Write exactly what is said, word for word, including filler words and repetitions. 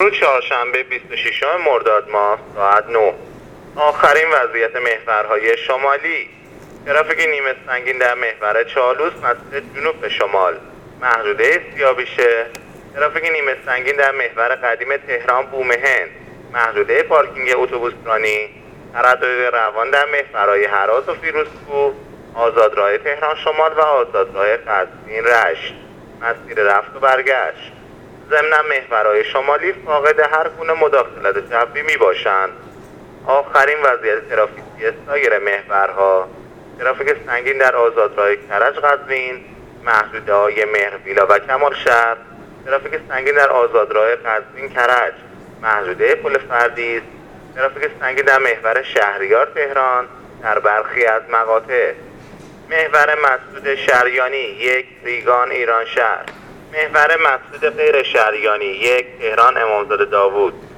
امروز چهارشنبه بیست و ششم مرداد ماه ساعت نه. آخرین وضعیت محورهای شمالی. ترافیک نیمه سنگین در محور چالوس مسیر جنوب به شمال محدوده سیاویشه. ترافیک نیمه سنگین در محور قدیم تهران بومهن محدوده پارکینگ اتوبوسرانی. تردد روان در محورهای هراس و فیروزکوه، آزادراه تهران شمال و آزادراه قزوین رشت مسیر رفت و برگشت. ضمن محورهای شمالی فاقد هر گونه مداخلت جوی می باشند. آخرین وضعیت ترافیکی سایر محورها: ترافیک سنگین در آزادراه کرج قزوین محدوده های مهرویلا و کمال شهر. ترافیک سنگین در آزادراه قزوین کرج محدوده پل فردیس. ترافیک سنگین در محور شهریار تهران در برخی از مقاطع. محور مسدود شریانی یک ریگان ایران شهر. محور مسدود غیر شریانی یک تهران امامزاده داوود.